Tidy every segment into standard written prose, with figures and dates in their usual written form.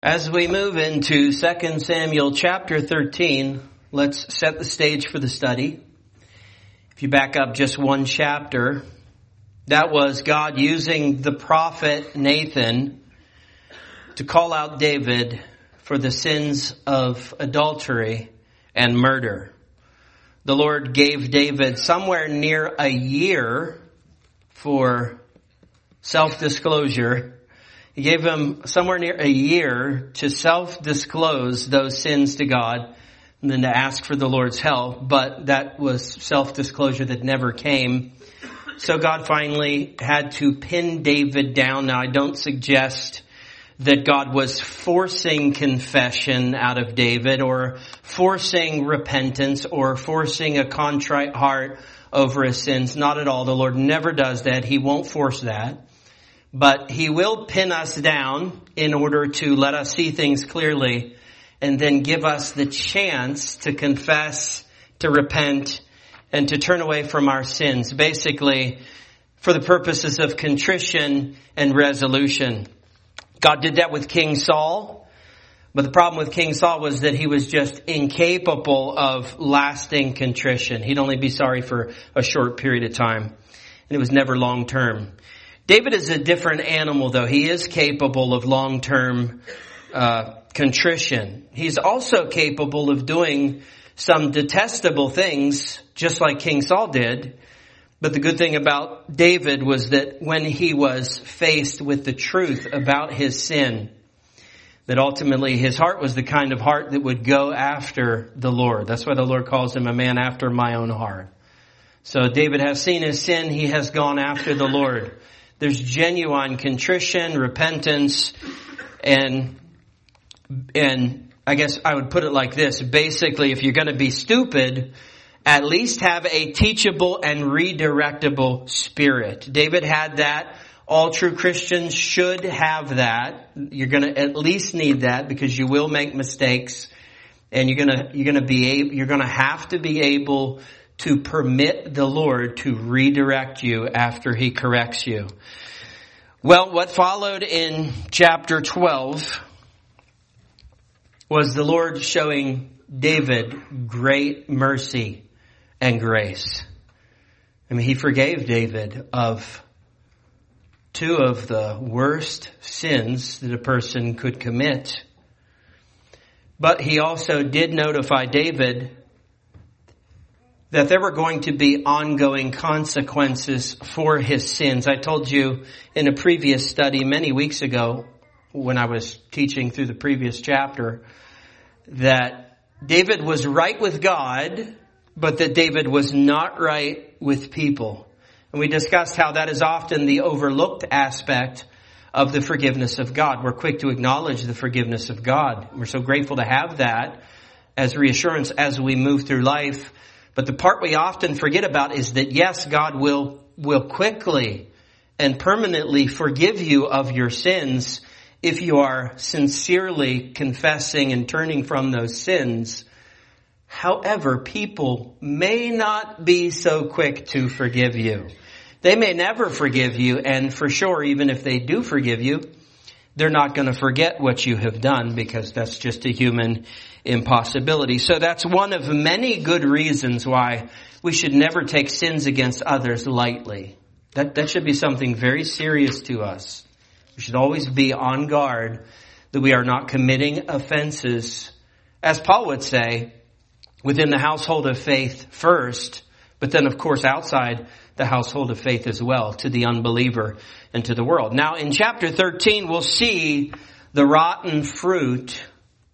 As we move into 2 Samuel chapter 13, let's set the stage for the study. If you back up just one chapter, that was God using the prophet Nathan to call out David for the sins of adultery and murder. The Lord gave David somewhere near a year for self-disclosure. He gave him somewhere near a year to self-disclose those sins to God and then to ask for the Lord's help. But that was self-disclosure that never came. So God finally had to pin David down. Now, I don't suggest that God was forcing confession out of David or forcing repentance or forcing a contrite heart over his sins. Not at all. The Lord never does that. He won't force that. But He will pin us down in order to let us see things clearly and then give us the chance to confess, to repent, and to turn away from our sins. Basically, for the purposes of contrition and resolution. God did that with King Saul. But the problem with King Saul was that he was just incapable of lasting contrition. He'd only be sorry for a short period of time. And it was never long term. David is a different animal, though. He is capable of long-term contrition. He's also capable of doing some detestable things, just like King Saul did. But the good thing about David was that when he was faced with the truth about his sin, that ultimately his heart was the kind of heart that would go after the Lord. That's why the Lord calls him a man after my own heart. So David has seen his sin. He has gone after the Lord. There's genuine contrition, repentance, and I guess I would put it like this. Basically, if you're going to be stupid, at least have a teachable and redirectable spirit. David had that. All true Christians should have that. You're going to at least need that because you will make mistakes, and you're going to have to be able to permit the Lord to redirect you after He corrects you. Well, what followed in chapter 12 was the Lord showing David great mercy and grace. I mean, He forgave David of two of the worst sins that a person could commit. But He also did notify David that there were going to be ongoing consequences for his sins. I told you in a previous study many weeks ago when I was teaching through the previous chapter that David was right with God, but that David was not right with people. And we discussed how that is often the overlooked aspect of the forgiveness of God. We're quick to acknowledge the forgiveness of God. We're so grateful to have that as reassurance as we move through life. But the part we often forget about is that, yes, God will quickly and permanently forgive you of your sins if you are sincerely confessing and turning from those sins. However, people may not be so quick to forgive you. They may never forgive you, and for sure, even if they do forgive you, they're not going to forget what you have done because that's just a human impossibility. So that's one of many good reasons why we should never take sins against others lightly. That should be something very serious to us. We should always be on guard that we are not committing offenses, as Paul would say, within the household of faith first, but then of course outside the household of faith as well, to the unbeliever and to the world. Now in chapter 13, we'll see the rotten fruit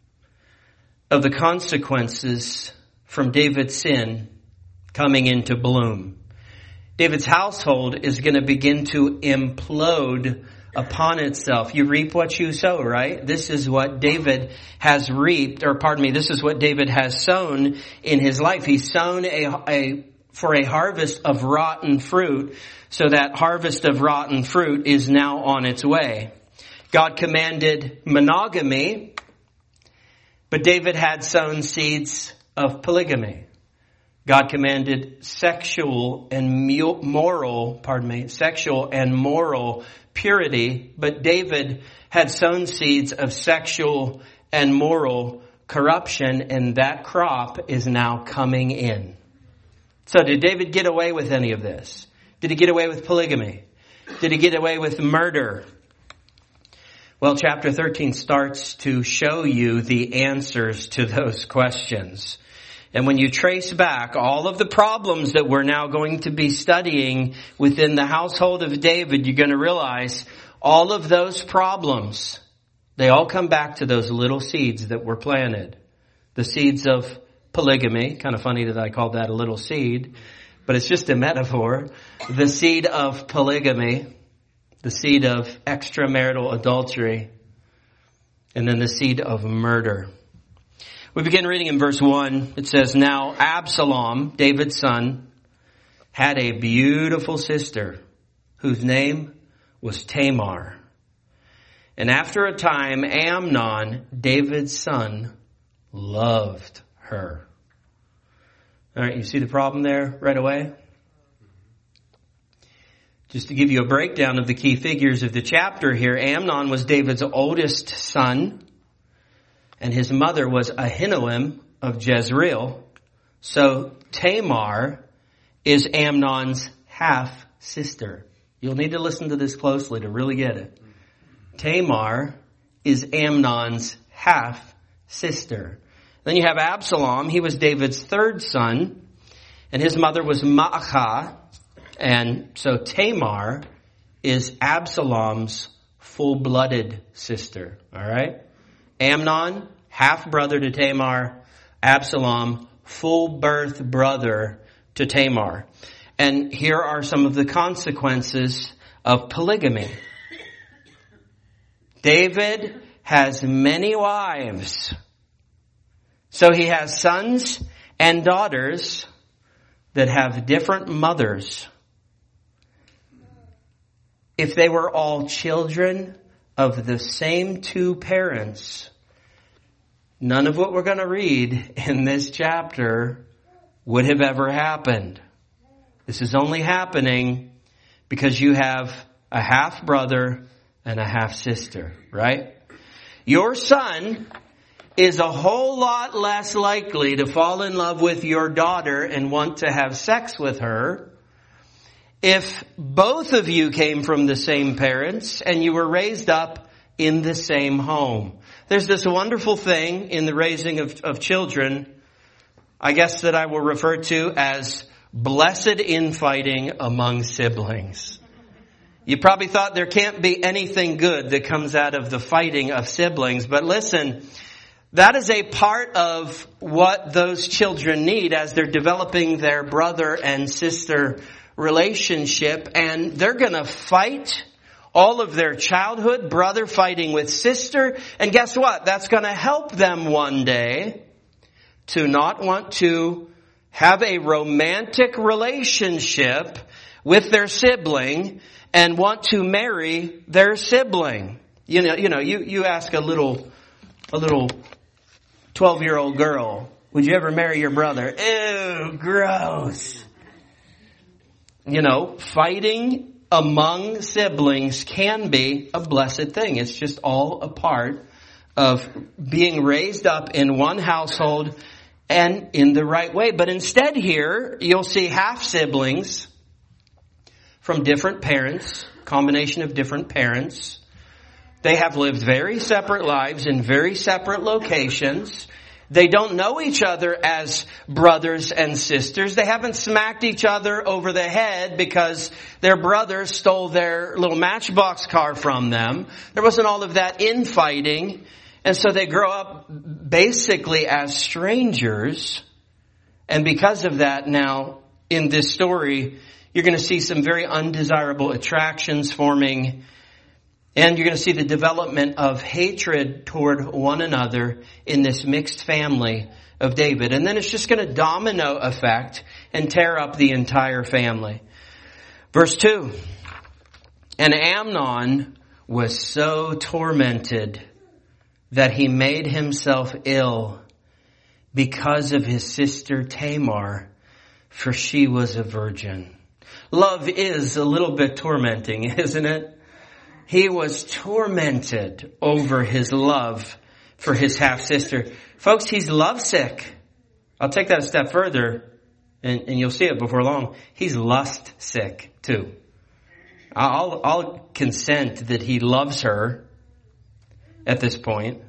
of the consequences from David's sin coming into bloom. David's household is going to begin to implode upon itself. You reap what you sow, right? This is what David has reaped, this is what David has sown in his life. He's sown for a harvest of rotten fruit, so that harvest of rotten fruit is now on its way. God commanded monogamy, but David had sown seeds of polygamy. God commanded sexual and moral purity, but David had sown seeds of sexual and moral corruption, and that crop is now coming in. So did David get away with any of this? Did he get away with polygamy? Did he get away with murder? Well, chapter 13 starts to show you the answers to those questions. And when you trace back all of the problems that we're now going to be studying within the household of David, you're going to realize all of those problems, they all come back to those little seeds that were planted. The seeds of polygamy. Kind of funny that I called that a little seed, but it's just a metaphor. The seed of polygamy, the seed of extramarital adultery, and then the seed of murder. We begin reading in verse 1. It says, "Now Absalom, David's son, had a beautiful sister whose name was Tamar. And after a time, Amnon, David's son, loved her." All right, you see the problem there right away? Just to give you a breakdown of the key figures of the chapter here, Amnon was David's oldest son, and his mother was Ahinoam of Jezreel. So Tamar is Amnon's half-sister. You'll need to listen to this closely to really get it. Tamar is Amnon's half-sister. Then you have Absalom. He was David's third son, and his mother was Maacah. And so Tamar is Absalom's full-blooded sister. All right? Amnon, half-brother to Tamar. Absalom, full-birth brother to Tamar. And here are some of the consequences of polygamy. David has many wives. So he has sons and daughters that have different mothers. If they were all children of the same two parents, none of what we're going to read in this chapter would have ever happened. This is only happening because you have a half-brother and a half-sister, right? Your son is a whole lot less likely to fall in love with your daughter and want to have sex with her if both of you came from the same parents and you were raised up in the same home. There's this wonderful thing in the raising of children, I guess, that I will refer to as blessed infighting among siblings. You probably thought there can't be anything good that comes out of the fighting of siblings, but listen, that is a part of what those children need as they're developing their brother and sister relationship, and they're going to fight all of their childhood, brother fighting with sister, and guess what? That's going to help them one day to not want to have a romantic relationship with their sibling and want to marry their sibling. You ask a little 12-year-old girl, would you ever marry your brother? Ew, gross. Fighting among siblings can be a blessed thing. It's just all a part of being raised up in one household and in the right way. But instead here, you'll see half-siblings from different parents, combination of different parents. They have lived very separate lives in very separate locations. They don't know each other as brothers and sisters. They haven't smacked each other over the head because their brother stole their little Matchbox car from them. There wasn't all of that infighting. And so they grow up basically as strangers. And because of that, now in this story, you're going to see some very undesirable attractions forming. And you're going to see the development of hatred toward one another in this mixed family of David. And then it's just going to domino effect and tear up the entire family. Verse 2. And Amnon was so tormented that he made himself ill because of his sister Tamar, for she was a virgin. Love is a little bit tormenting, isn't it? He was tormented over his love for his half-sister. Folks, he's lovesick. I'll take that a step further, and you'll see it before long. He's lust sick too. I'll consent that he loves her at this point,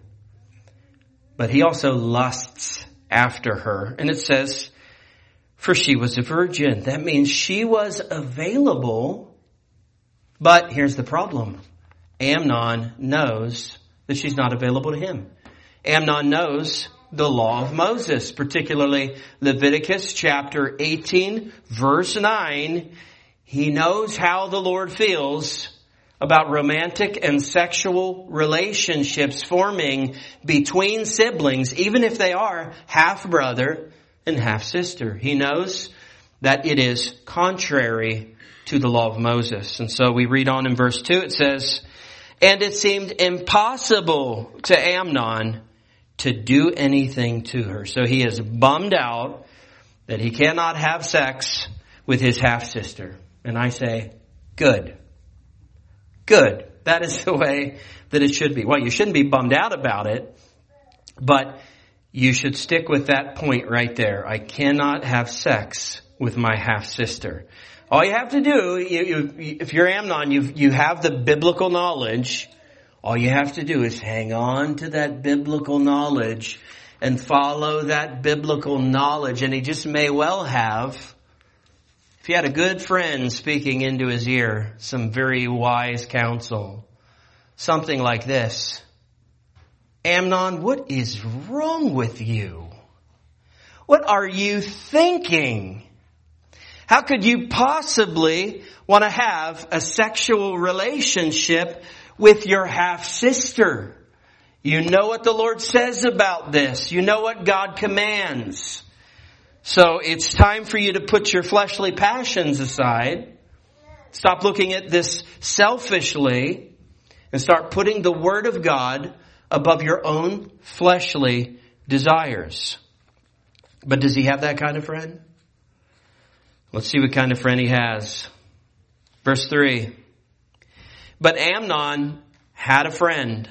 but he also lusts after her. And it says, for she was a virgin. That means she was available, but here's the problem. Amnon knows that she's not available to him. Amnon knows the law of Moses, particularly Leviticus chapter 18, verse 9. He knows how the Lord feels about romantic and sexual relationships forming between siblings, even if they are half-brother and half-sister. He knows that it is contrary to the law of Moses. And so we read on in verse 2, it says, and it seemed impossible to Amnon to do anything to her. So he is bummed out that he cannot have sex with his half-sister. And I say, good. Good. That is the way that it should be. Well, you shouldn't be bummed out about it, but you should stick with that point right there. I cannot have sex with my half-sister. All you have to do, if you're Amnon, you have the biblical knowledge. All you have to do is hang on to that biblical knowledge and follow that biblical knowledge. And he just may well have, if he had a good friend speaking into his ear, some very wise counsel. Something like this. Amnon, what is wrong with you? What are you thinking? How could you possibly want to have a sexual relationship with your half-sister? You know what the Lord says about this. You know what God commands. So it's time for you to put your fleshly passions aside. Stop looking at this selfishly and start putting the Word of God above your own fleshly desires. But does he have that kind of friend? Let's see what kind of friend he has. Verse 3. But Amnon had a friend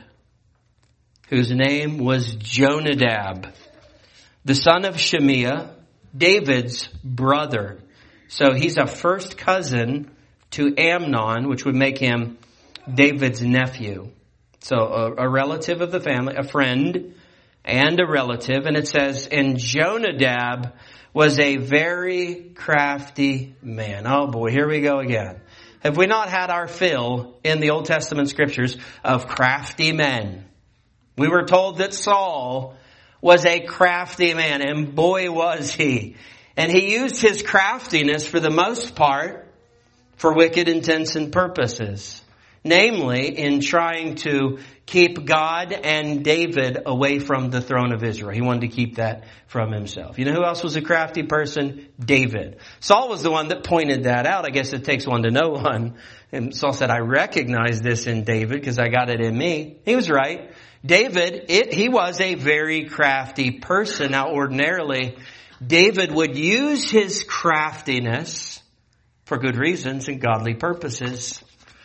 whose name was Jonadab, the son of Shemiah, David's brother. So he's a first cousin to Amnon, which would make him David's nephew. So a relative of the family, a friend and a relative. And it says, and Jonadab was a very crafty man. Oh boy, here we go again. Have we not had our fill in the Old Testament scriptures of crafty men? We were told that Saul was a crafty man, and boy was he. And he used his craftiness for the most part for wicked intents and purposes. Namely, in trying to keep God and David away from the throne of Israel. He wanted to keep that from himself. You know who else was a crafty person? David. Saul was the one that pointed that out. I guess it takes one to know one. And Saul said, I recognize this in David because I got it in me. He was right. David, he was a very crafty person. Now, ordinarily, David would use his craftiness for good reasons and godly purposes.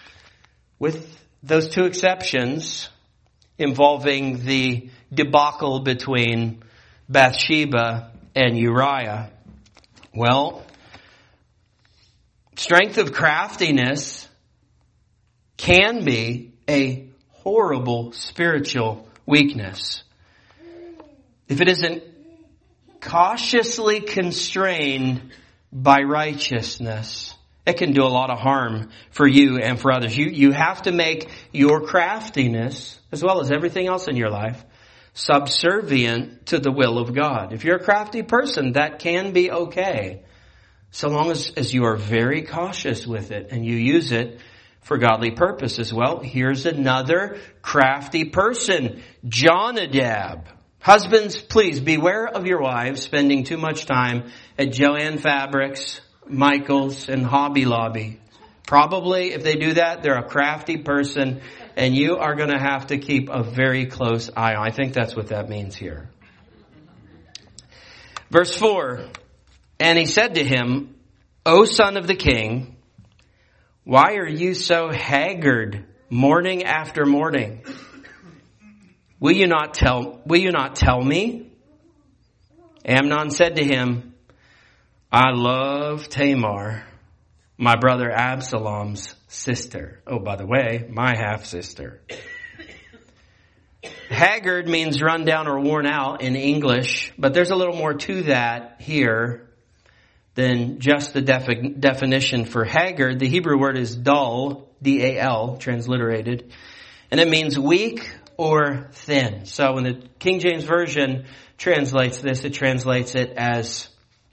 With those two exceptions involving the debacle between Bathsheba and Uriah. Well, strength of craftiness can be a horrible spiritual weakness. If it isn't cautiously constrained by righteousness, it can do a lot of harm for you and for others. You have to make your craftiness, as well as everything else in your life, subservient to the will of God. If you're a crafty person, that can be okay, so long as you are very cautious with it and you use it for godly purposes. Well, here's another crafty person, Jonadab. Husbands, please beware of your wives spending too much time at Joann Fabrics, Michael's, and Hobby Lobby. Probably, if they do that, they're a crafty person, and you are going to have to keep a very close eye on. I think that's what that means here. Verse 4, and he said to him, O son of the king, why are you so haggard, morning after morning. Will you not tell me? Amnon said to him, I love Tamar, my brother Absalom's sister. Oh, by the way, my half-sister. Haggard means run down or worn out in English, but there's a little more to that here than just the definition for haggard. The Hebrew word is dull, D-A-L, transliterated, and it means weak or thin. So when the King James Version translates this, it translates it as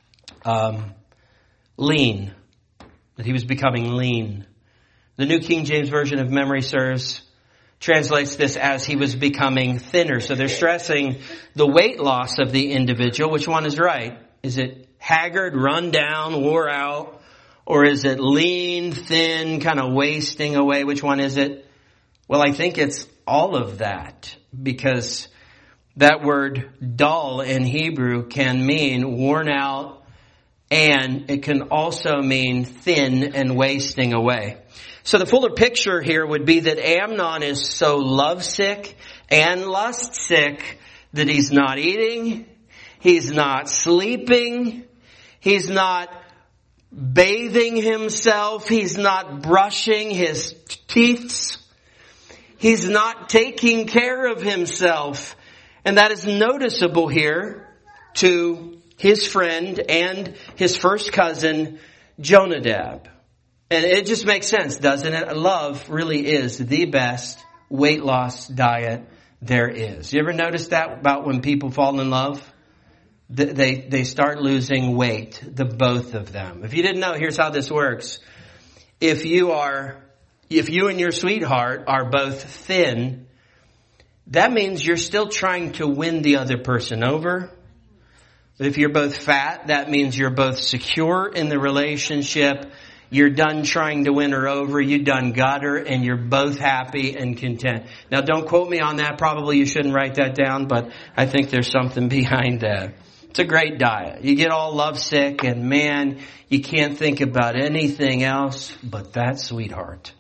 lean, that he was becoming lean. The New King James Version, if memory serves, translates this as he was becoming thinner. So they're stressing the weight loss of the individual. Which one is right? Is it haggard, run down, wore out? Or is it lean, thin, kind of wasting away? Which one is it? Well, I think it's all of that, because that word dull in Hebrew can mean worn out, and it can also mean thin and wasting away. So the fuller picture here would be that Amnon is so lovesick and lust-sick that he's not eating, he's not sleeping, he's not bathing himself, he's not brushing his teeth, he's not taking care of himself. And that is noticeable here to his friend and his first cousin, Jonadab. And it just makes sense, doesn't it? Love really is the best weight loss diet there is. You ever notice that about when people fall in love? They start losing weight, the both of them. If you didn't know, here's how this works. If you and your sweetheart are both thin, that means you're still trying to win the other person over. If you're both fat, that means you're both secure in the relationship. You're done trying to win her over. You done got her, and you're both happy and content. Now, don't quote me on that. Probably you shouldn't write that down, but I think there's something behind that. It's a great diet. You get all lovesick, and man, you can't think about anything else but that sweetheart.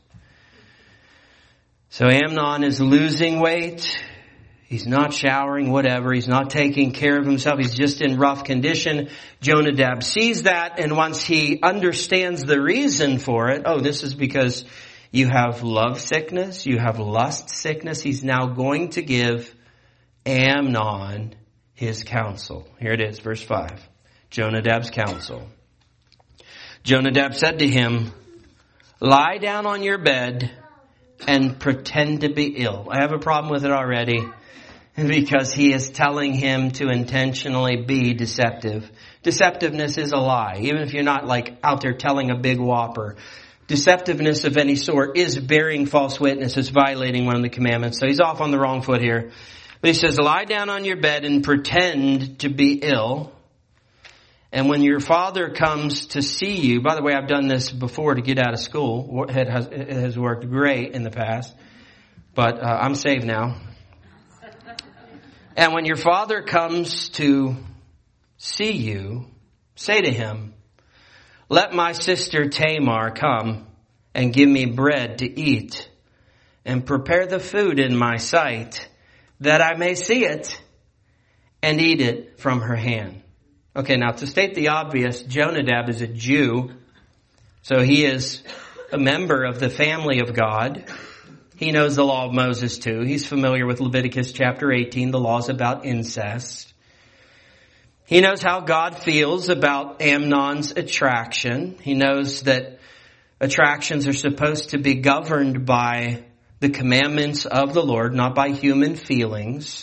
So Amnon is losing weight. He's not showering, whatever. He's not taking care of himself. He's just in rough condition. Jonadab sees that, and once he understands the reason for it, oh, this is because you have love sickness, you have lust sickness, he's now going to give Amnon his counsel. Here it is, verse 5. Jonadab's counsel. Jonadab said to him, lie down on your bed and pretend to be ill. I have a problem with it already, because he is telling him to intentionally be deceptive. Deceptiveness is a lie. Even if you're not like out there telling a big whopper. Deceptiveness of any sort is bearing false witness. It's violating one of the commandments. So he's off on the wrong foot here. But he says, lie down on your bed and pretend to be ill. And when your father comes to see you, by the way, I've done this before to get out of school. It has worked great in the past. But I'm saved now. And when your father comes to see you, say to him, let my sister Tamar come and give me bread to eat, and prepare the food in my sight, that I may see it and eat it from her hand. Okay, now to state the obvious, Jonadab is a Jew, so he is a member of the family of God. He knows the law of Moses too. He's familiar with Leviticus chapter 18, the laws about incest. He knows how God feels about Amnon's attraction. He knows that attractions are supposed to be governed by the commandments of the Lord, not by human feelings.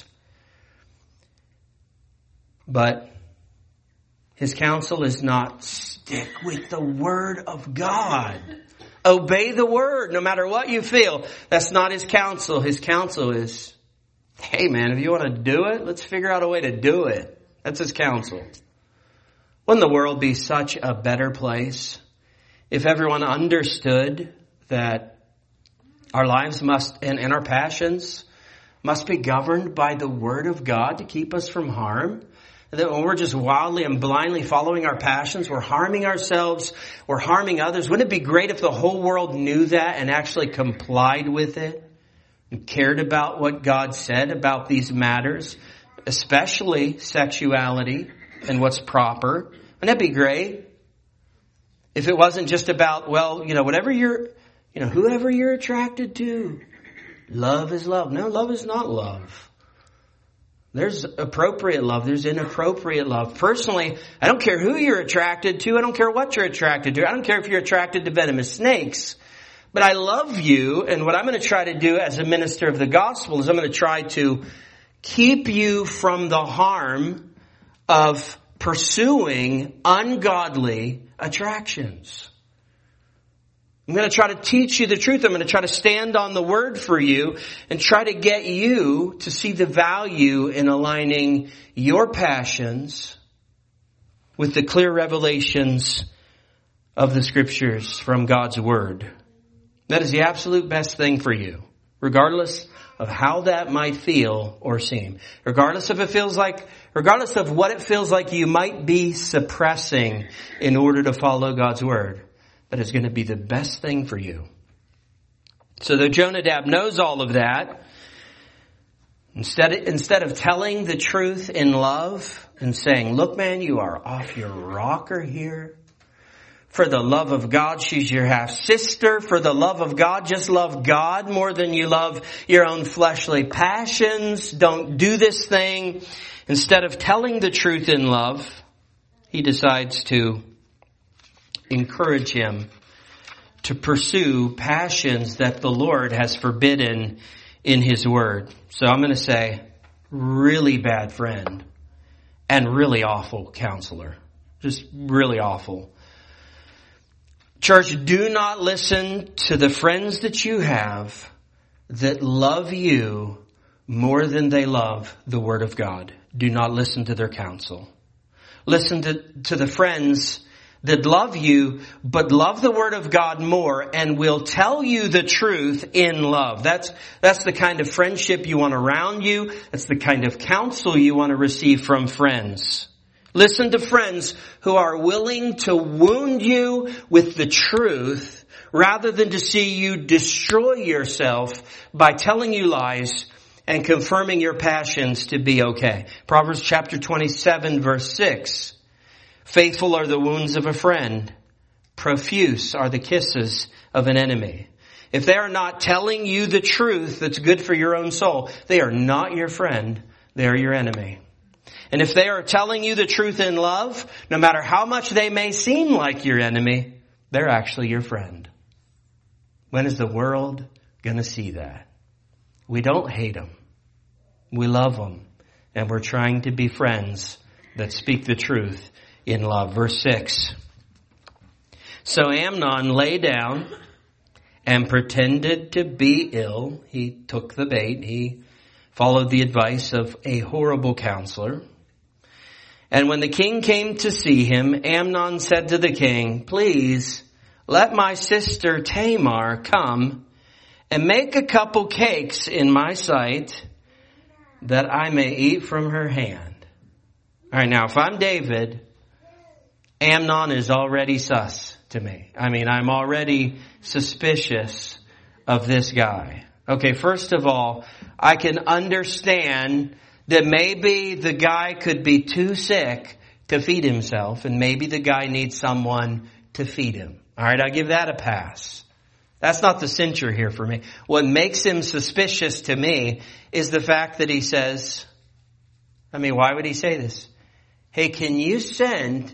But his counsel is not stick with the word of God. Obey the word no matter what you feel. That's not his counsel. His counsel is, hey man, if you want to do it, let's figure out a way to do it. That's his counsel. Wouldn't the world be such a better place if everyone understood that our lives must, and our passions must be governed by the word of God to keep us from harm? that when we're just wildly and blindly following our passions, we're harming ourselves, we're harming others. Wouldn't it be great if the whole world knew that and actually complied with it and cared about what God said about these matters, especially sexuality and what's proper? Wouldn't that be great? If it wasn't just about, whatever whoever you're attracted to, love is love. No, love is not love. There's appropriate love. There's inappropriate love. Personally, I don't care who you're attracted to. I don't care what you're attracted to. I don't care if you're attracted to venomous snakes. But I love you, and what I'm going to try to do as a minister of the gospel is I'm going to try to keep you from the harm of pursuing ungodly attractions. I'm going to try to teach you the truth. I'm going to try to stand on the word for you and try to get you to see the value in aligning your passions with the clear revelations of the scriptures from God's word. That is the absolute best thing for you, regardless of how that might feel or seem. Regardless of what it feels like you might be suppressing in order to follow God's word. That is going to be the best thing for you. So though Jonadab knows all of that, instead of telling the truth in love and saying, look man, you are off your rocker here. For the love of God, she's your half-sister. For the love of God, just love God more than you love your own fleshly passions. Don't do this thing. Instead of telling the truth in love, he decides to encourage him to pursue passions that the Lord has forbidden in his word. So I'm going to say, really bad friend and really awful counselor. Just really awful. Church, do not listen to the friends that you have that love you more than they love the word of God. Do not listen to their counsel. Listen to the friends that love you, but love the word of God more and will tell you the truth in love. That's the kind of friendship you want around you. That's the kind of counsel you want to receive from friends. Listen to friends who are willing to wound you with the truth rather than to see you destroy yourself by telling you lies and confirming your passions to be okay. Proverbs chapter 27 verse 6. Faithful are the wounds of a friend. Profuse are the kisses of an enemy. If they are not telling you the truth that's good for your own soul, they are not your friend. They are your enemy. And if they are telling you the truth in love, no matter how much they may seem like your enemy, they're actually your friend. When is the world going to see that? We don't hate them. We love them. And we're trying to be friends that speak the truth in love. Verse 6. So Amnon lay down and pretended to be ill. He took the bait. He followed the advice of a horrible counselor. And when the king came to see him, Amnon said to the king, please let my sister Tamar come and make a couple cakes in my sight that I may eat from her hand. All right, now if I'm David, Amnon is already sus to me. I mean, I'm already suspicious of this guy. Okay, first of all, I can understand that maybe the guy could be too sick to feed himself, and maybe the guy needs someone to feed him. All right, I'll give that a pass. That's not the censure here for me. What makes him suspicious to me is the fact that he says, why would he say this? Hey, can you send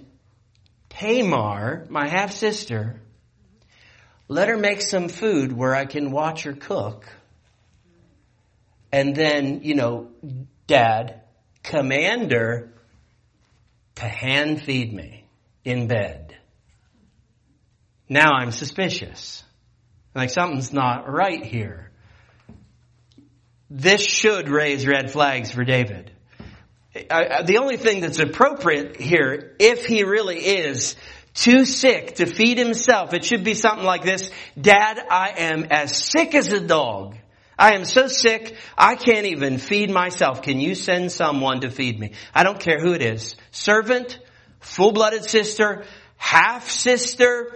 Tamar, my half-sister, let her make some food where I can watch her cook. And then, Dad, command her to hand feed me in bed. Now I'm suspicious. Like something's not right here. This should raise red flags for David. The only thing that's appropriate here, if he really is too sick to feed himself, it should be something like this. Dad, I am as sick as a dog. I am so sick, I can't even feed myself. Can you send someone to feed me? I don't care who it is. Servant, full-blooded sister, half-sister,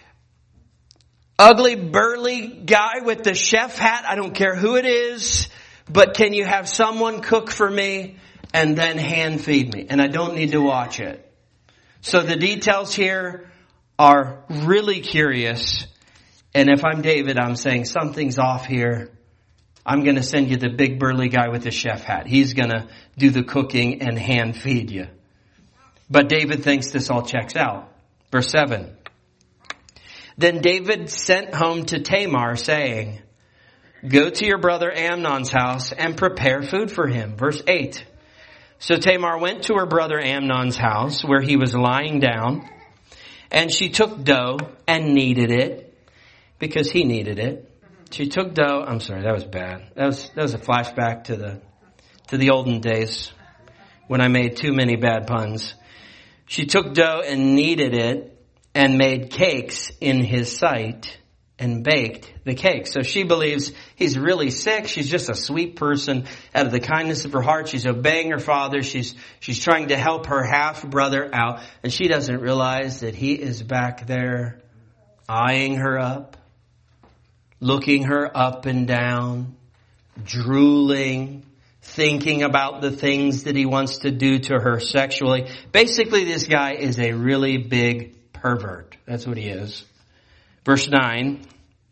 ugly, burly guy with the chef hat. I don't care who it is. But can you have someone cook for me and then hand feed me? And I don't need to watch it. So the details here are really curious. And if I'm David, I'm saying something's off here. I'm going to send you the big burly guy with the chef hat. He's going to do the cooking and hand feed you. But David thinks this all checks out. Verse 7. Then David sent home to Tamar, saying, go to your brother Amnon's house and prepare food for him. Verse 8. So Tamar went to her brother Amnon's house where he was lying down, and she took dough and kneaded it because he needed it. She took dough. I'm sorry, that was bad. That was a flashback to the olden days when I made too many bad puns. She took dough and kneaded it and made cakes in his sight and baked the cake. So she believes he's really sick. She's just a sweet person. Out of the kindness of her heart, she's obeying her father. She's trying to help her half brother out. And she doesn't realize that he is back there eyeing her up, looking her up and down, drooling, thinking about the things that he wants to do to her sexually. Basically, this guy is a really big pervert. That's what he is. Verse 9.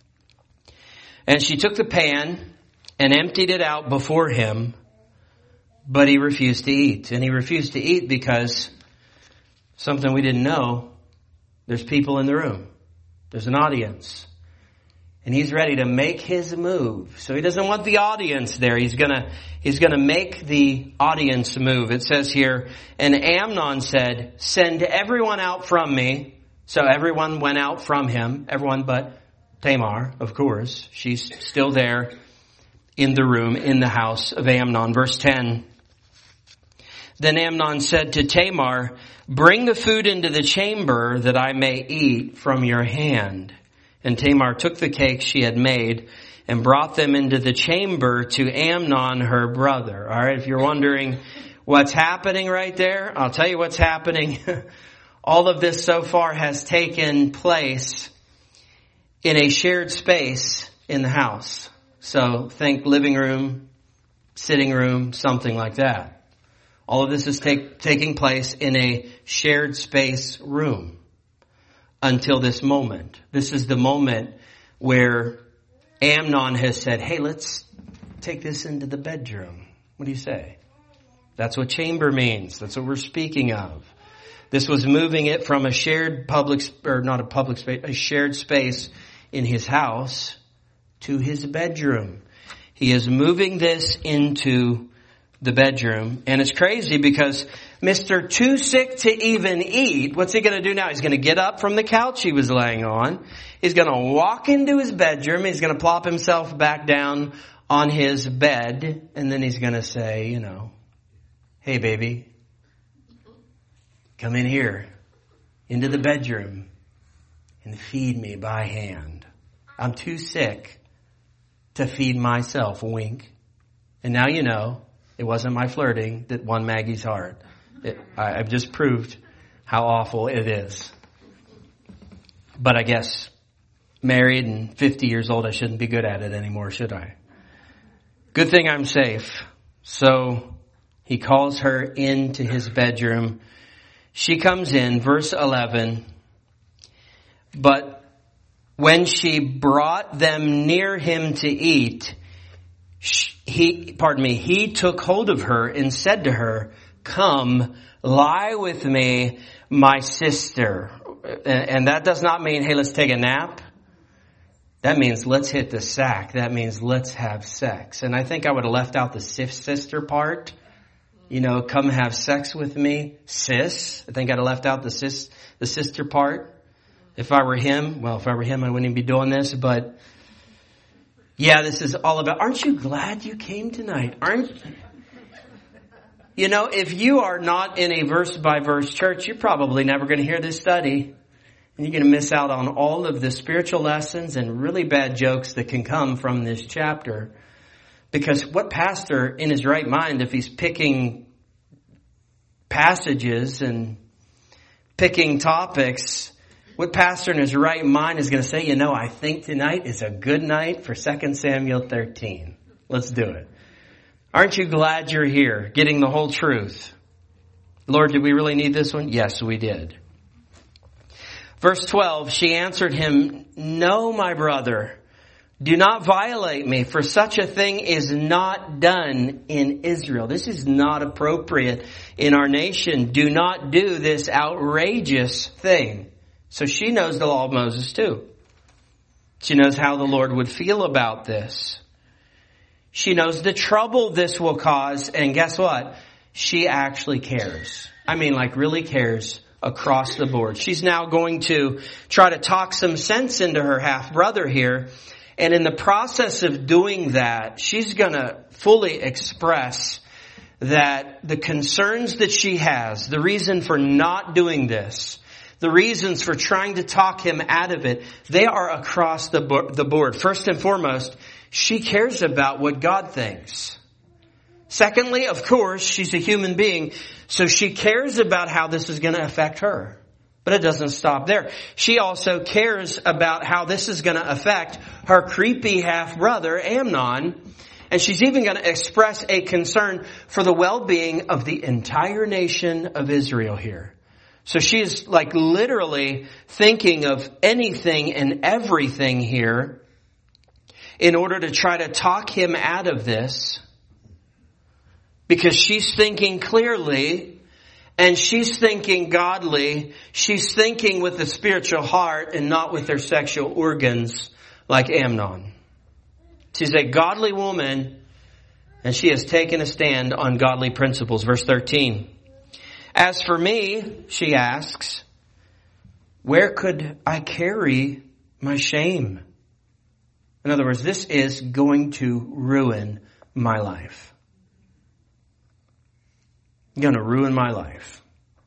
And she took the pan and emptied it out before him, but he refused to eat. And he refused to eat because something we didn't know. There's people in the room. There's an audience. And he's ready to make his move. So he doesn't want the audience there. He's gonna make the audience move. It says here, and Amnon said, send everyone out from me. So everyone went out from him. Everyone but Tamar, of course. She's still there in the room, in the house of Amnon. Verse 10. Then Amnon said to Tamar, bring the food into the chamber that I may eat from your hand. And Tamar took the cakes she had made and brought them into the chamber to Amnon, her brother. All right, if you're wondering what's happening right there, I'll tell you what's happening. All of this so far has taken place in a shared space in the house. So think living room, sitting room, something like that. All of this is taking place in a shared space room until this moment. This is the moment where Amnon has said, hey, let's take this into the bedroom. What do you say? That's what chamber means. That's what we're speaking of. This was moving it from a shared a shared space in his house to his bedroom. He is moving this into the bedroom. And it's crazy because Mr. Too Sick to Even Eat, what's he going to do now? He's going to get up from the couch he was laying on. He's going to walk into his bedroom. He's going to plop himself back down on his bed. And then he's going to say, hey, baby, come in here into the bedroom and feed me by hand. I'm too sick to feed myself. Wink. And now you know it wasn't my flirting that won Maggie's heart. I've just proved how awful it is. But I guess married and 50 years old, I shouldn't be good at it anymore, should I? Good thing I'm safe. So he calls her into his bedroom. She comes in, verse 11. But when she brought them near him to eat, he took hold of her and said to her, come, lie with me, my sister. And that does not mean, hey, let's take a nap. That means let's hit the sack. That means let's have sex. And I think I would have left out the sister part. Come have sex with me, sis. I think I'd have left out the sister part. If I were him, I wouldn't even be doing this, but yeah, this is all about, aren't you glad you came tonight? If you are not in a verse by verse church, you're probably never going to hear this study. And you're going to miss out on all of the spiritual lessons and really bad jokes that can come from this chapter. Because what pastor in his right mind, if he's picking passages and picking topics, what pastor in his right mind is going to say, I think tonight is a good night for 2 Samuel 13. Let's do it. Aren't you glad you're here, getting the whole truth? Lord, did we really need this one? Yes, we did. Verse 12, she answered him, "No, my brother, do not violate me, for such a thing is not done in Israel." This is not appropriate in our nation. Do not do this outrageous thing. So she knows the law of Moses too. She knows how the Lord would feel about this. She knows the trouble this will cause. And guess what? She actually cares. Really cares across the board. She's now going to try to talk some sense into her half-brother here. And in the process of doing that, she's going to fully express that the concerns that she has, the reason for not doing this, the reasons for trying to talk him out of it, they are across the board. First and foremost, she cares about what God thinks. Secondly, of course, she's a human being, so she cares about how this is going to affect her. But it doesn't stop there. She also cares about how this is going to affect her creepy half-brother, Amnon. And she's even going to express a concern for the well-being of the entire nation of Israel here. So she's literally thinking of anything and everything here in order to try to talk him out of this. Because she's thinking clearly, and she's thinking godly. She's thinking with the spiritual heart and not with their sexual organs like Amnon. She's a godly woman, and she has taken a stand on godly principles. Verse 13. "As for me," she asks, "where could I carry my shame?" In other words, this is going to ruin my life. Going to ruin my life.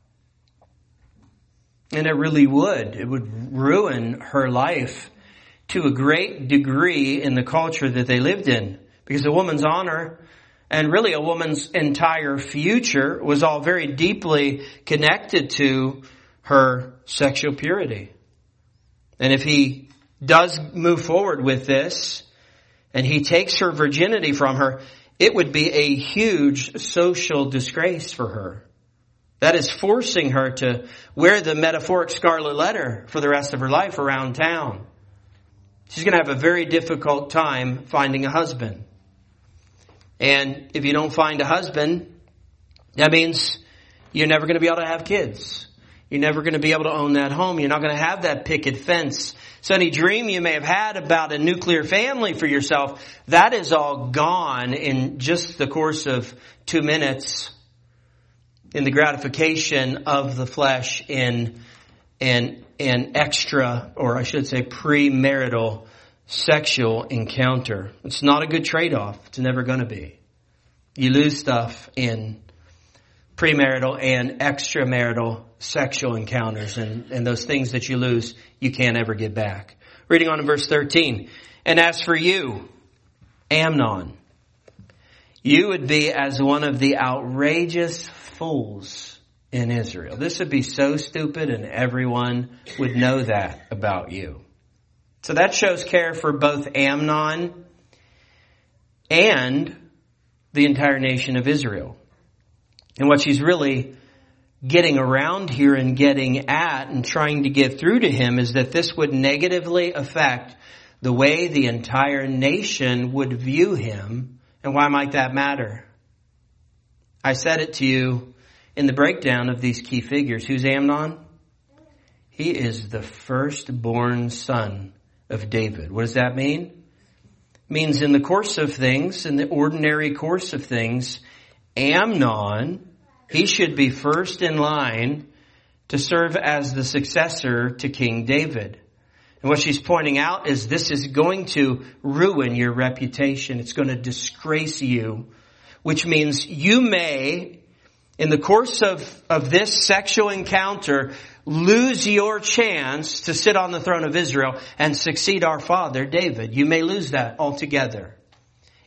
And it really would. It would ruin her life to a great degree in the culture that they lived in. Because a woman's honor and really a woman's entire future was all very deeply connected to her sexual purity. And if he does move forward with this and he takes her virginity from her, it would be a huge social disgrace for her. That is forcing her to wear the metaphoric scarlet letter for the rest of her life around town. She's going to have a very difficult time finding a husband. And if you don't find a husband, that means you're never going to be able to have kids. You're never going to be able to own that home. You're not going to have that picket fence. So any dream you may have had about a nuclear family for yourself, that is all gone in just the course of 2 minutes in the gratification of the flesh in an extra, or I should say premarital sexual encounter. It's not a good trade-off. It's never going to be. You lose stuff in premarital and extramarital sexual encounters, and those things that you lose, you can't ever get back. Reading on in verse 13. "And as for you, Amnon, you would be as one of the outrageous fools in Israel." This would be so stupid, and everyone would know that about you. So that shows care for both Amnon and the entire nation of Israel. And what she's really getting around here and getting at and trying to get through to him is that this would negatively affect the way the entire nation would view him. And why might that matter? I said it to you in the breakdown of these key figures. Who's Amnon? He is the firstborn son of David. What does that mean? It means in the course of things, in the ordinary course of things, Amnon, he should be first in line to serve as the successor to King David. And what she's pointing out is this is going to ruin your reputation. It's going to disgrace you, which means you may, in the course of this sexual encounter, lose your chance to sit on the throne of Israel and succeed our father, David. You may lose that altogether.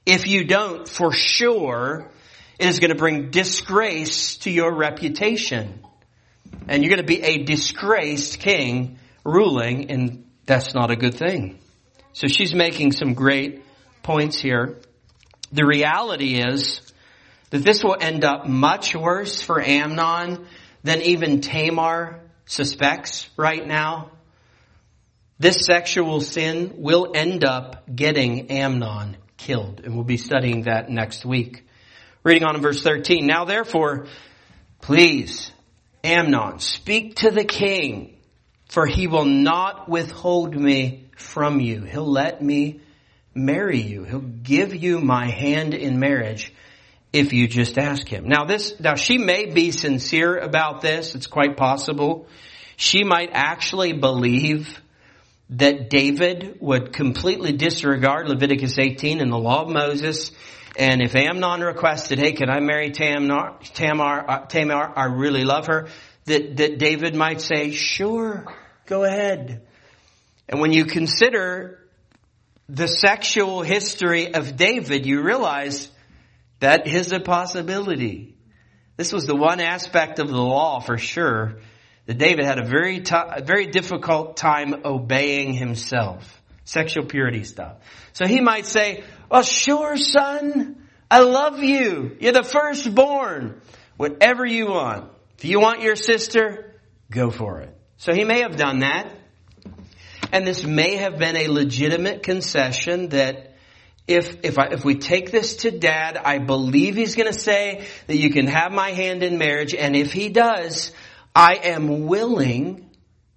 If you don't, for sure, it is going to bring disgrace to your reputation. And you're going to be a disgraced king ruling, and that's not a good thing. So she's making some great points here. The reality is that this will end up much worse for Amnon than even Tamar suspects right now. This sexual sin will end up getting Amnon killed, and we'll be studying that next week. Reading on in verse 13. Now therefore, please, Amnon, speak to the king, for he will not withhold me from you. He'll let me marry you. He'll give you my hand in marriage if you just ask him. Now she may be sincere about this. It's quite possible. She might actually believe that David would completely disregard Leviticus 18 and the law of Moses. And if Amnon requested, hey, can I marry Tamar? I really love her. That David might say, sure, go ahead. And when you consider the sexual history of David, you realize that is a possibility. This was the one aspect of the law for sure that David had a very difficult time obeying himself. Sexual purity stuff. So he might say, well, sure, son, I love you. You're the firstborn. Whatever you want. If you want your sister, go for it. So he may have done that. And this may have been a legitimate concession that if we take this to Dad, I believe he's going to say that you can have my hand in marriage. And if he does, I am willing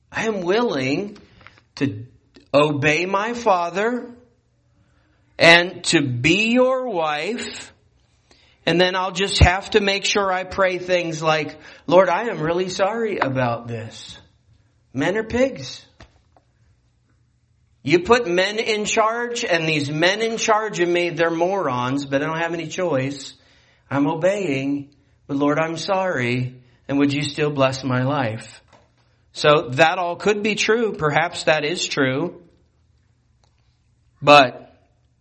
to obey my father and to be your wife. And then I'll just have to make sure I pray things like, Lord, I am really sorry about this. Men are pigs. You put men in charge, and these men in charge of me, they're morons, but I don't have any choice. I'm obeying, but Lord, I'm sorry. And would you still bless my life? So that all could be true. Perhaps that is true. But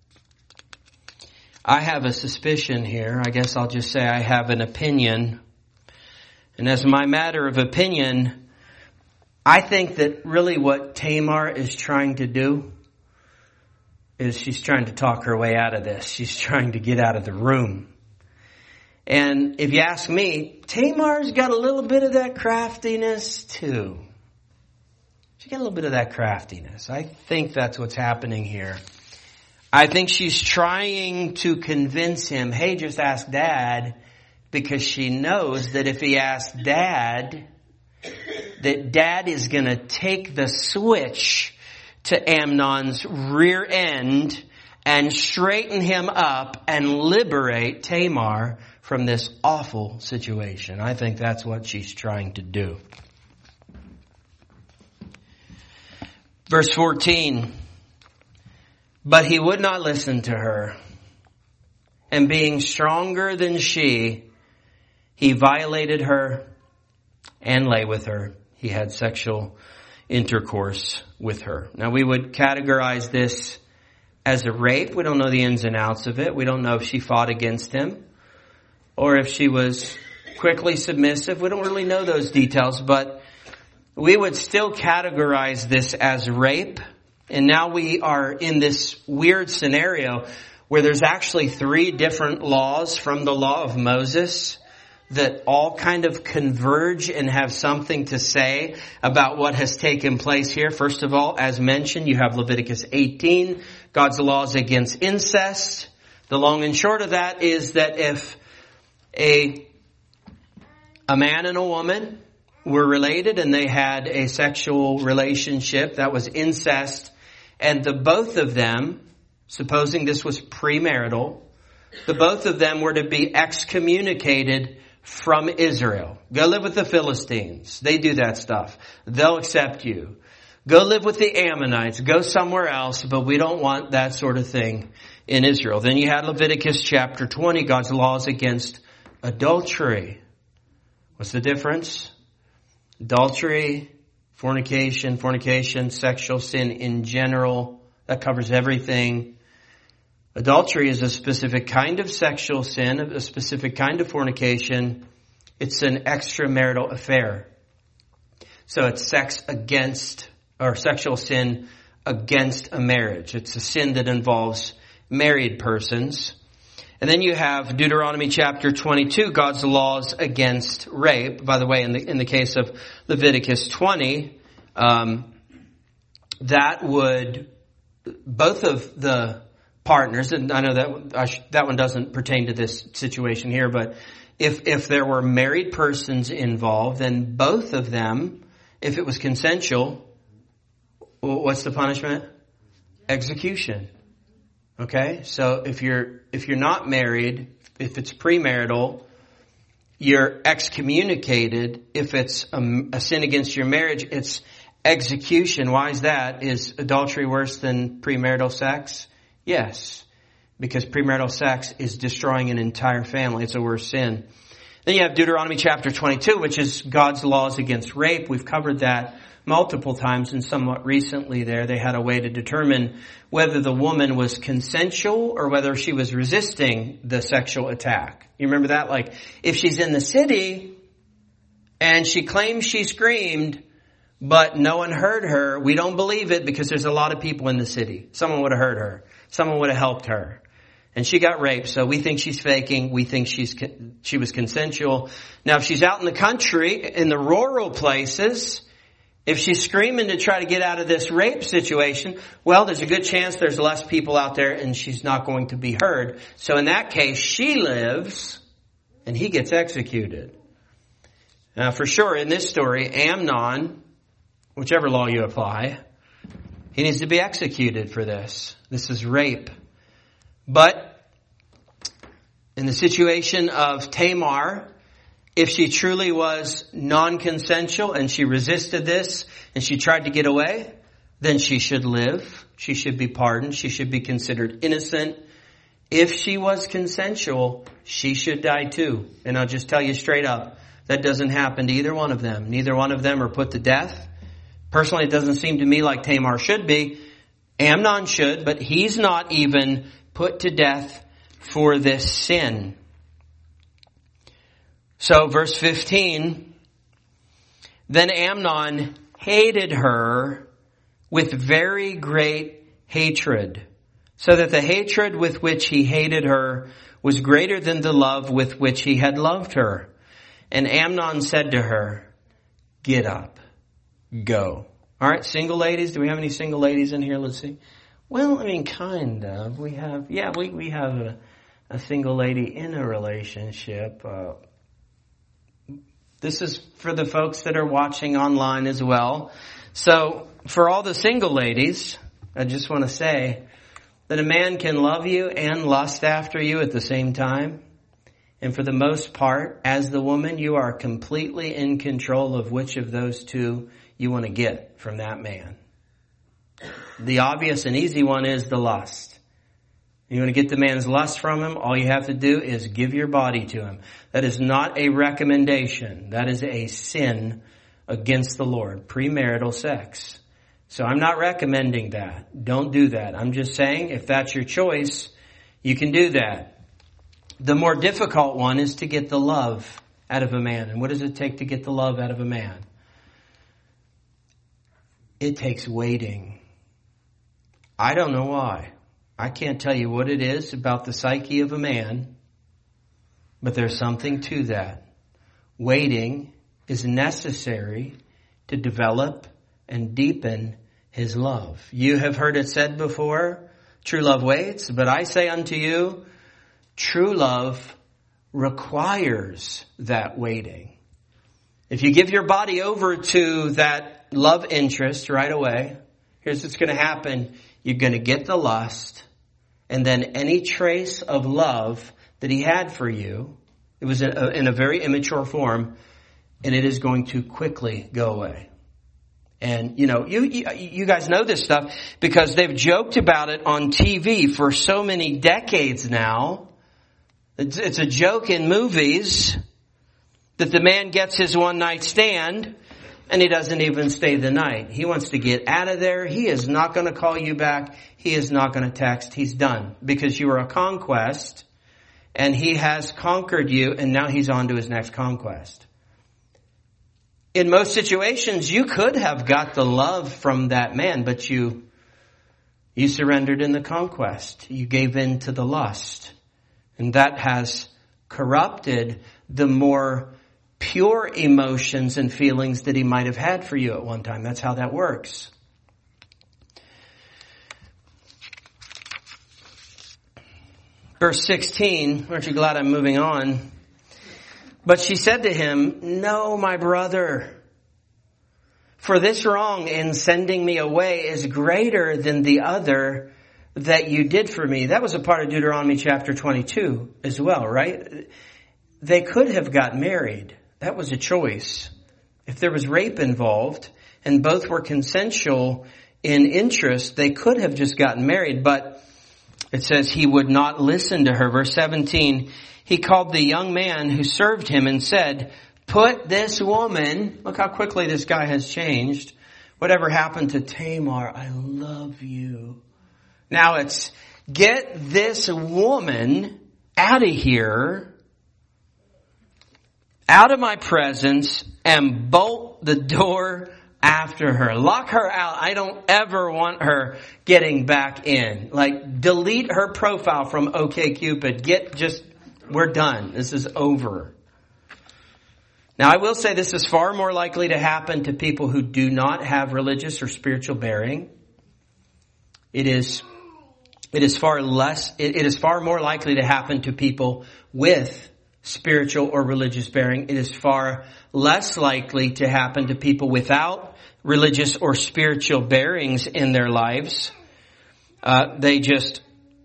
I have a suspicion here. I guess I'll just say I have an opinion. And as my matter of opinion, I think that really what Tamar is trying to do is she's trying to talk her way out of this. She's trying to get out of the room. And if you ask me, Tamar's got a little bit of that craftiness too. She got a little bit of that craftiness. I think that's what's happening here. I think she's trying to convince him, hey, just ask Dad, because she knows that if he asks Dad, that Dad is going to take the switch to Amnon's rear end and straighten him up and liberate Tamar from this awful situation. I think that's what she's trying to do. Verse 14. But he would not listen to her. And being stronger than she, he violated her and lay with her. He had sexual intercourse with her. Now we would categorize this as a rape. We don't know the ins and outs of it. We don't know if she fought against him or if she was quickly submissive. We don't really know those details, but we would still categorize this as rape. And now we are in this weird scenario where there's actually 3 different laws from the law of Moses that all kind of converge and have something to say about what has taken place here. First of all, as mentioned, you have Leviticus 18, God's laws against incest. The long and short of that is that if a man and a woman were related and they had a sexual relationship that was incest, and the both of them, supposing this was premarital, the both of them were to be excommunicated from Israel. Go live with the Philistines. They do that stuff. They'll accept you. Go live with the Ammonites. Go somewhere else, but we don't want that sort of thing in Israel. Then you had Leviticus chapter 20, God's laws against adultery. What's the difference? Adultery, fornication, sexual sin in general. That covers everything. Adultery is a specific kind of sexual sin, a specific kind of fornication. It's an extramarital affair. So it's sexual sin against a marriage. It's a sin that involves married persons. And then you have Deuteronomy chapter 22, God's laws against rape. By the way, in the case of Leviticus 20, that would, both of the partners, and I know that one doesn't pertain to this situation here, but if there were married persons involved, then both of them, if it was consensual, what's the punishment? Execution. Okay? So if you're not married, if it's premarital, you're excommunicated. If it's a sin against your marriage, it's execution. Why is that? Is adultery worse than premarital sex? Yes. Because premarital sex is destroying an entire family. It's a worse sin. Then you have Deuteronomy chapter 22, which is God's laws against rape. We've covered that multiple times, and somewhat recently there they had a way to determine whether the woman was consensual or whether she was resisting the sexual attack. You remember that? Like, if she's in the city and she claims she screamed, but no one heard her, we don't believe it because there's a lot of people in the city. Someone would have heard her. Someone would have helped her. And she got raped, so we think she's faking. We think she was consensual. Now, if she's out in the country, in the rural places, if she's screaming to try to get out of this rape situation, well, there's a good chance there's less people out there and she's not going to be heard. So in that case, she lives and he gets executed. Now, for sure, in this story, Amnon, whichever law you apply, he needs to be executed for this. This is rape. But in the situation of Tamar, if she truly was non-consensual and she resisted this and she tried to get away, then she should live. She should be pardoned. She should be considered innocent. If she was consensual, she should die too. And I'll just tell you straight up, that doesn't happen to either one of them. Neither one of them are put to death. Personally, it doesn't seem to me like Tamar should be. Amnon should, but he's not even put to death for this sin. So verse 15, then Amnon hated her with very great hatred, so that the hatred with which he hated her was greater than the love with which he had loved her. And Amnon said to her, get up, go. All right, single ladies, do we have any single ladies in here? Let's see. Well, I mean, kind of. We have a single lady in a relationship. This is for the folks that are watching online as well. So, for all the single ladies, I just want to say that a man can love you and lust after you at the same time. And for the most part, as the woman, you are completely in control of which of those two you want to get from that man. The obvious and easy one is the lust. You want to get the man's lust from him, all you have to do is give your body to him. That is not a recommendation. That is a sin against the Lord. Premarital sex. So I'm not recommending that. Don't do that. I'm just saying if that's your choice, you can do that. The more difficult one is to get the love out of a man. And what does it take to get the love out of a man? It takes waiting. I don't know why. I can't tell you what it is about the psyche of a man, but there's something to that. Waiting is necessary to develop and deepen his love. You have heard it said before, true love waits, but I say unto you, true love requires that waiting. If you give your body over to that love interest right away, here's what's going to happen. You're going to get the lust, and then any trace of love that he had for you, it was in a very immature form, and it is going to quickly go away. And, you guys know this stuff because they've joked about it on TV for so many decades now. It's a joke in movies that the man gets his one night stand And he doesn't even stay the night. He wants to get out of there. He is not going to call you back. He is not going to text. He's done. Because you are a conquest. And he has conquered you. And now he's on to his next conquest. In most situations, you could have got the love from that man. But you surrendered in the conquest. You gave in to the lust. And that has corrupted the more pure emotions and feelings that he might have had for you at one time. That's how that works. Verse 16, aren't you glad I'm moving on? But she said to him, "No, my brother, for this wrong in sending me away is greater than the other that you did for me." That was a part of Deuteronomy chapter 22 as well, right? They could have got married. That was a choice. If there was rape involved and both were consensual in interest, they could have just gotten married. But it says he would not listen to her. Verse 17, he called the young man who served him and said, "Put this woman," look how quickly this guy has changed. Whatever happened to Tamar, I love you. Now it's, get this woman out of here, out of my presence, and bolt the door after her. Lock her out. I don't ever want her getting back in. Like, delete her profile from OkCupid. We're done. This is over. Now, I will say this is far more likely to happen to people who do not have religious or spiritual bearing. It is far more likely to happen to people with spiritual or religious bearing. It is far less likely to happen to people without religious or spiritual bearings in their lives. It's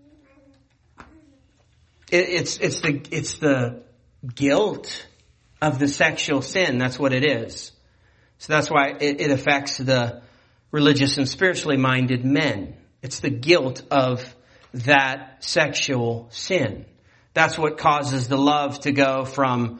the guilt of the sexual sin. That's what it is. So that's why it affects the religious and spiritually minded men. It's the guilt of that sexual sin. That's what causes the love to go from,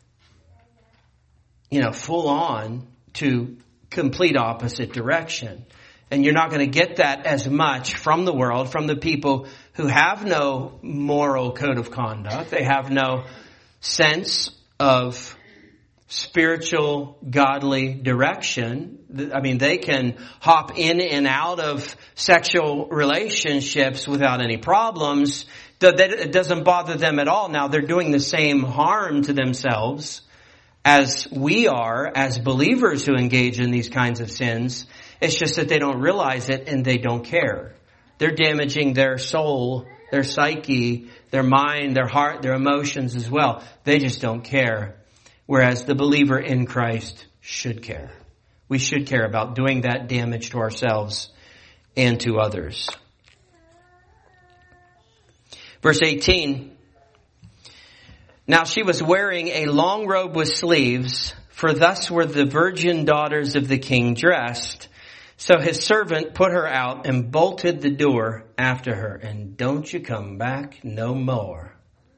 full on to complete opposite direction. And you're not going to get that as much from the world, from the people who have no moral code of conduct. They have no sense of spiritual, godly direction. I mean, they can hop in and out of sexual relationships without any problems. It doesn't bother them at all. Now, they're doing the same harm to themselves as we are, as believers who engage in these kinds of sins. It's just that they don't realize it and they don't care. They're damaging their soul, their psyche, their mind, their heart, their emotions as well. They just don't care. Whereas the believer in Christ should care. We should care about doing that damage to ourselves and to others. Verse 18. Now she was wearing a long robe with sleeves, for thus were the virgin daughters of the king dressed. So his servant put her out and bolted the door after her. And don't you come back no more.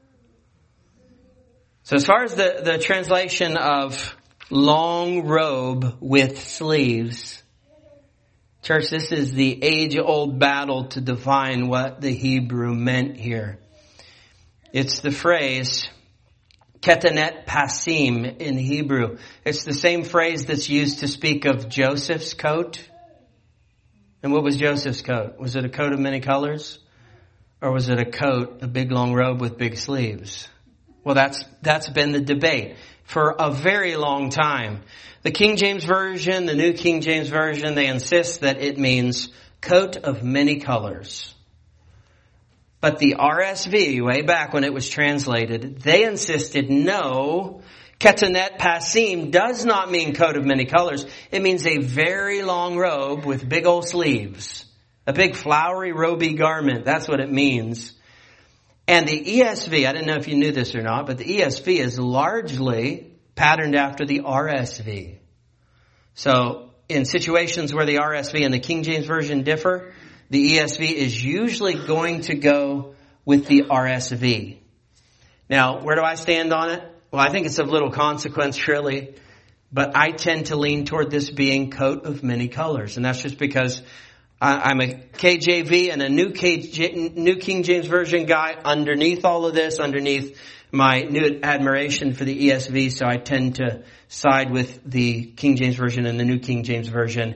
So as far as the translation of long robe with sleeves, church, this is the age-old battle to define what the Hebrew meant here. It's the phrase ketanet pasim in Hebrew. It's the same phrase that's used to speak of Joseph's coat. And what was Joseph's coat? Was it a coat of many colors? Or was it a big long robe with big sleeves? Well, that's been the debate for a very long time. The King James Version, the New King James Version, they insist that it means coat of many colors. But the RSV, way back when it was translated, they insisted no, ketanet pasim does not mean coat of many colors. It means a very long robe with big old sleeves. A big flowery, roby garment. That's what it means. And the ESV, I didn't know if you knew this or not, but the ESV is largely patterned after the RSV. So in situations where the RSV and the King James Version differ, the ESV is usually going to go with the RSV. Now, where do I stand on it? Well, I think it's of little consequence, really, But I tend to lean toward this being coat of many colors. And that's just because I'm a KJV and a New King James Version guy underneath all of this, underneath my new admiration for the ESV. So I tend to side with the King James Version and the New King James Version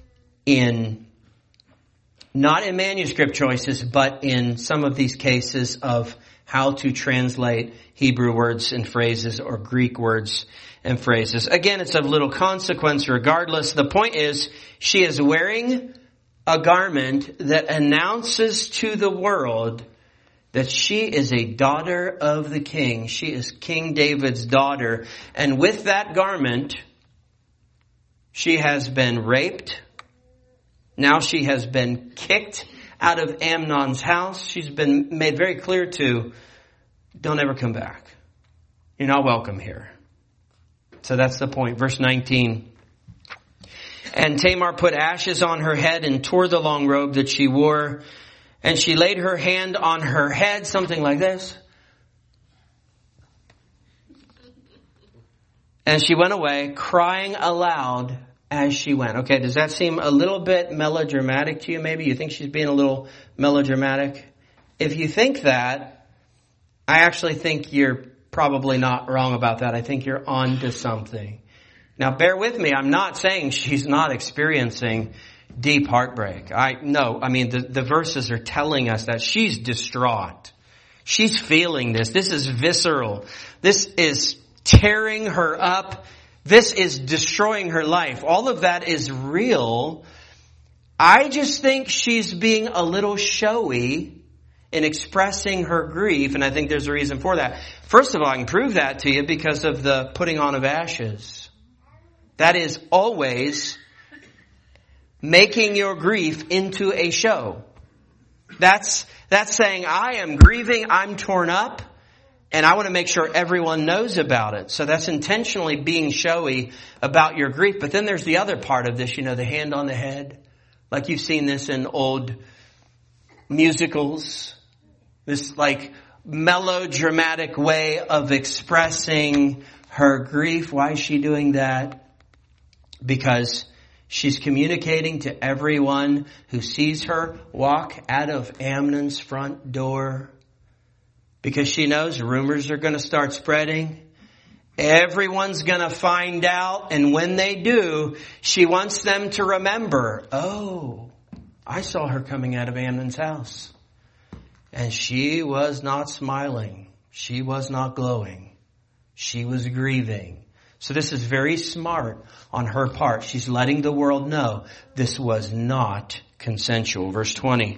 not in manuscript choices, but in some of these cases of how to translate Hebrew words and phrases or Greek words and phrases. Again, it's of little consequence regardless. The point is, she is wearing a garment that announces to the world that she is a daughter of the king. She is King David's daughter. And with that garment, she has been raped. Now she has been kicked out of Amnon's house. She's been made very clear to, don't ever come back. You're not welcome here. So that's the point. Verse 19. And Tamar put ashes on her head and tore the long robe that she wore. And she laid her hand on her head, something like this. And she went away crying aloud as she went. Okay, does that seem a little bit melodramatic to you maybe? You think she's being a little melodramatic? If you think that, I actually think you're probably not wrong about that. I think you're on to something. Now bear with me, I'm not saying she's not experiencing deep heartbreak. The verses are telling us that she's distraught. She's feeling this. This is visceral. This is tearing her up. This is destroying her life. All of that is real. I just think she's being a little showy in expressing her grief, and I think there's a reason for that. First of all, I can prove that to you because of the putting on of ashes. That is always making your grief into a show. That's saying, I am grieving, I'm torn up, and I want to make sure everyone knows about it. So that's intentionally being showy about your grief. But then there's the other part of this, the hand on the head. Like you've seen this in old musicals. This like melodramatic way of expressing her grief. Why is she doing that? Because she's communicating to everyone who sees her walk out of Amnon's front door. Because she knows rumors are going to start spreading. Everyone's going to find out. And when they do, she wants them to remember, oh, I saw her coming out of Amnon's house. And she was not smiling. She was not glowing. She was grieving. So this is very smart on her part. She's letting the world know this was not consensual. Verse 20.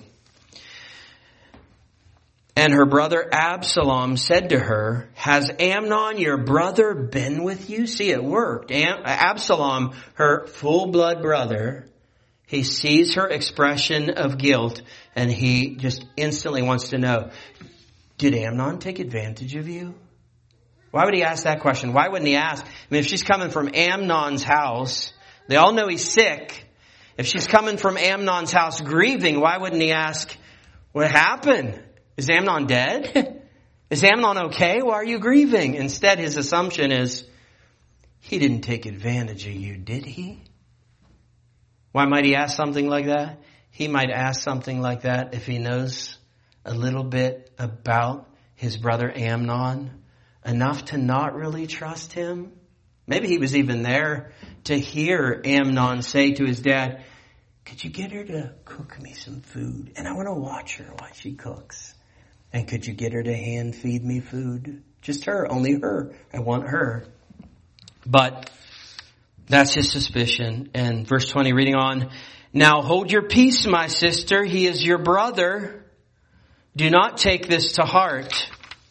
And her brother Absalom said to her, has Amnon, your brother, been with you? See, it worked. Absalom, her full-blood brother, he sees her expression of guilt and he just instantly wants to know, did Amnon take advantage of you? Why would he ask that question? Why wouldn't he ask? If she's coming from Amnon's house, they all know he's sick. If she's coming from Amnon's house grieving, why wouldn't he ask, what happened? Is Amnon dead? Is Amnon okay? Why are you grieving? Instead, his assumption is, he didn't take advantage of you, did he? Why might he ask something like that? He might ask something like that if he knows a little bit about his brother Amnon, enough to not really trust him. Maybe he was even there to hear Amnon say to his dad, could you get her to cook me some food? And I want to watch her while she cooks. And could you get her to hand feed me food? Just her, only her. I want her. But that's his suspicion. And verse 20, reading on. Now hold your peace, my sister. He is your brother. Do not take this to heart.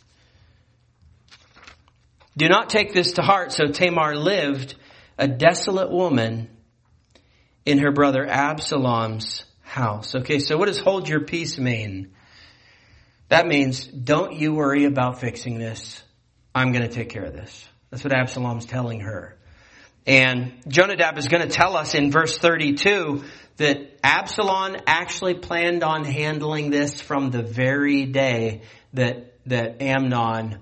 Do not take this to heart. So Tamar lived a desolate woman in her brother Absalom's house. Okay, so what does hold your peace mean? That means, don't you worry about fixing this. I'm going to take care of this. That's what Absalom's telling her. And Jonadab is going to tell us in verse 32 that Absalom actually planned on handling this from the very day that Amnon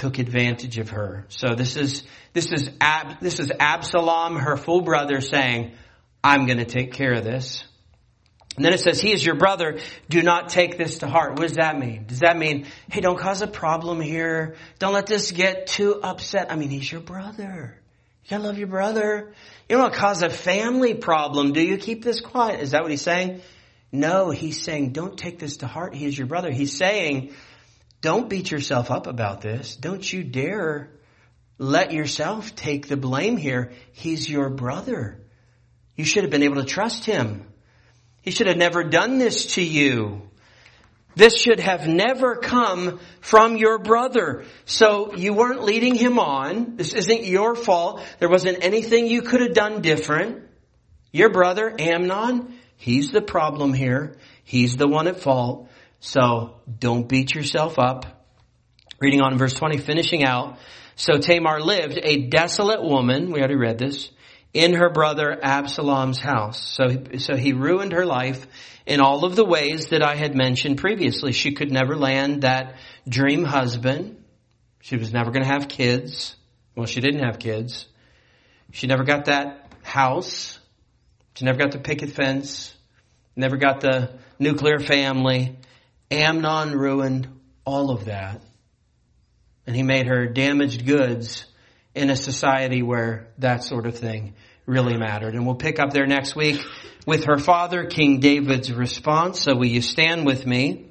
took advantage of her. So this is Absalom, her full brother, saying, I'm going to take care of this. And then it says, he is your brother. Do not take this to heart. What does that mean? Does that mean, hey, don't cause a problem here. Don't let this get too upset. I mean, he's your brother. You gotta love your brother. You don't want to cause a family problem. Do you? Keep this quiet. Is that what he's saying? No, he's saying, don't take this to heart. He is your brother. He's saying, don't beat yourself up about this. Don't you dare let yourself take the blame here. He's your brother. You should have been able to trust him. He should have never done this to you. This should have never come from your brother. So you weren't leading him on. This isn't your fault. There wasn't anything you could have done different. Your brother, Amnon, he's the problem here. He's the one at fault. So don't beat yourself up. Reading on in verse 20, finishing out. So Tamar lived, a desolate woman, we already read this, in her brother Absalom's house. So he ruined her life in all of the ways that I had mentioned previously. She could never land that dream husband. She was never going to have kids. Well, she didn't have kids. She never got that house. She never got the picket fence. Never got the nuclear family. Amnon ruined all of that. And he made her damaged goods in a society where that sort of thing really mattered. And we'll pick up there next week with her father, King David's response. So will you stand with me?